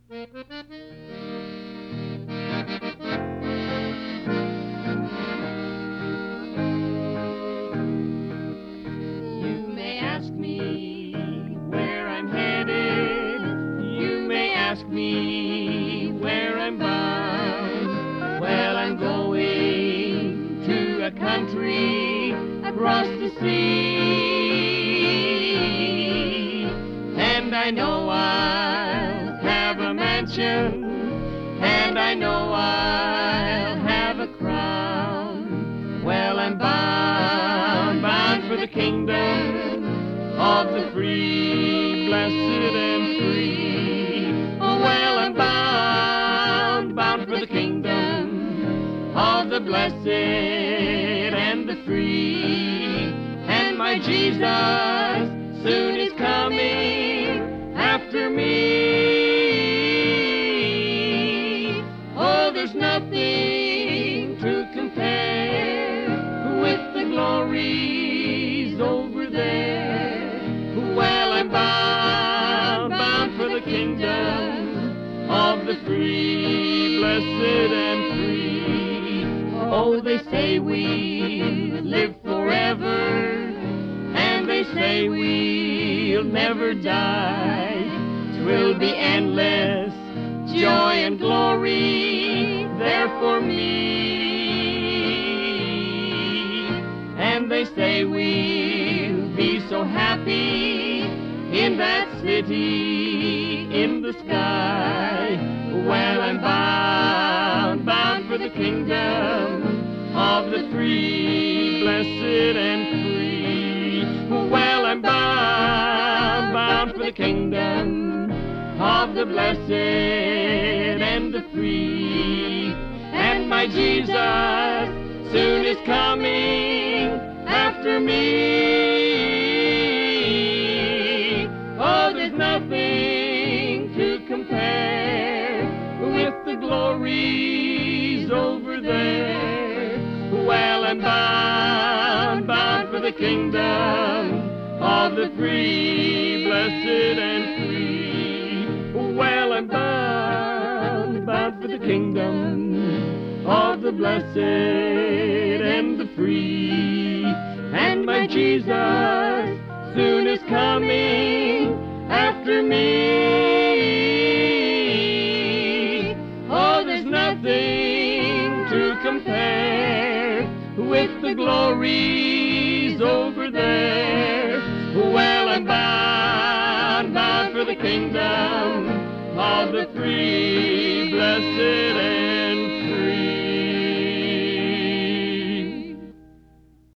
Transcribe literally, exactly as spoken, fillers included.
You may ask me where I'm headed. You may ask me where I'm bound. Well, I'm going to a country across the sea. And I know I'll have a mansion, and I know I'll have a crown. Well, I'm bound, bound for the kingdom of the free, blessed and free. Oh, well, I'm bound, bound for the kingdom of the blessed and the free. And my Jesus soon is coming after me. Oh, there's nothing to compare with the glories over there. Well, I'm bound, bound for the kingdom of the free, blessed and free. Oh, they say we live forever, and they say we'll never die. 'Twill be endless joy and glory there for me. And they say we'll be so happy in that city in the sky. Well, I'm bound, bound for the kingdom of the free, blessed and free. Well, I'm bound, bound for the kingdom of the blessed and the free. And my Jesus soon is coming after me. Oh, there's nothing to compare with the glories over there. Well, I'm bound, bound for the kingdom of the free, blessed and free. Well, I'm bound, bound for the kingdom of the blessed and the free. And my Jesus soon is coming after me. Oh, there's nothing to compare with the glories over there. Well, I'm bound, bound for the kingdom of the free, blessed